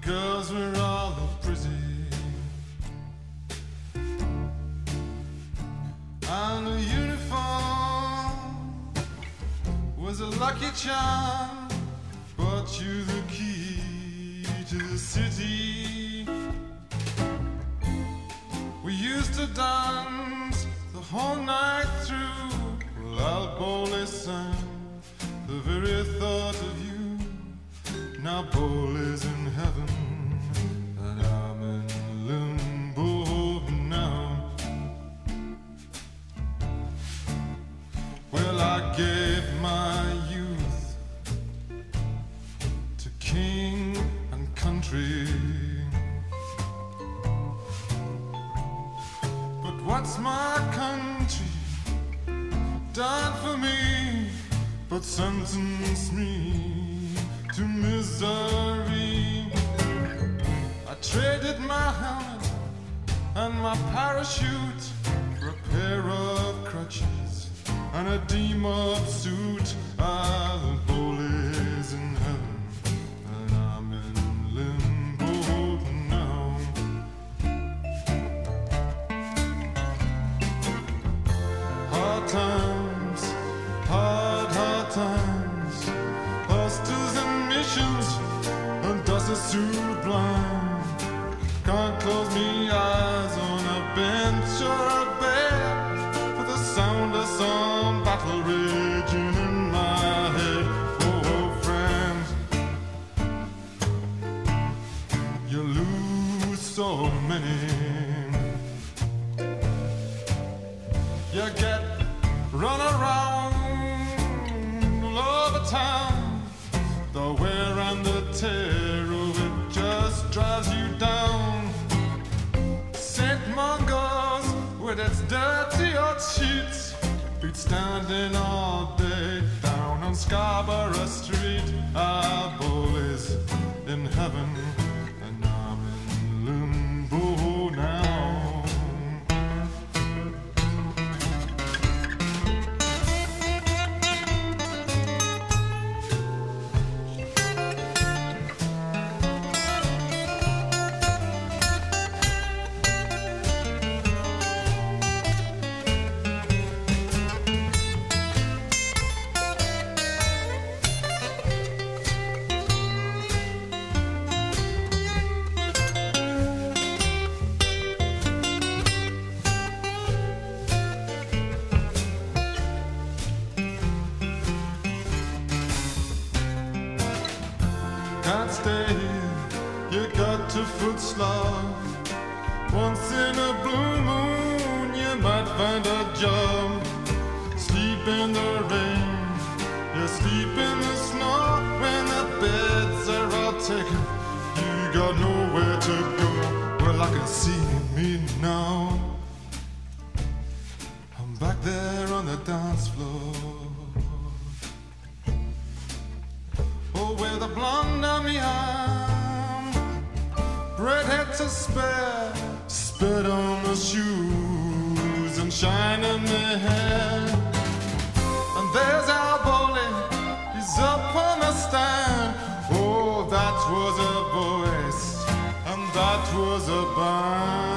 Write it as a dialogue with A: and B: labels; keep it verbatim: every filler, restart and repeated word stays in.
A: girls were all pretty, and a uniform was a lucky charm, brought you the key to the city. We used to dance the whole night through, while Al Bowley sang the very thought of you. Now Bowley's in heaven, and I'm in limbo now. Well, I gave my youth to king and country, but what's my country done for me but sentence me to misery? I traded my helmet and my parachute for a pair of crutches and a deem-up suit. Al Bowley's in heaven, and I'm in limbo now. Hard times, hard, hard times, hostels and missions, and dust is too blind. Can't close me eyes on a bench or a bed for the sound of some battle raging in my head. Oh, friend, you lose so many. You get run around all over town. The wear and the tear of it just drives you down. Saint Mungo's with its dirty old sheets, beat standing all day down on Scarborough Street. Our Bowley's in heaven, and I'm in limbo now. Can't stay here, you got to foot slog. Once in a blue moon you might find a job. Sleep in the rain, you sleep in the snow. When the beds are all taken, you got nowhere to go. Well, I can see me now, I'm back there on the dance floor. Oh, with a blonde on me arm, redhead to spare, spit on the shoes and shine in the hair. And there's Al Bowley, he's up on the stand. Oh, that was a voice, and that was a band.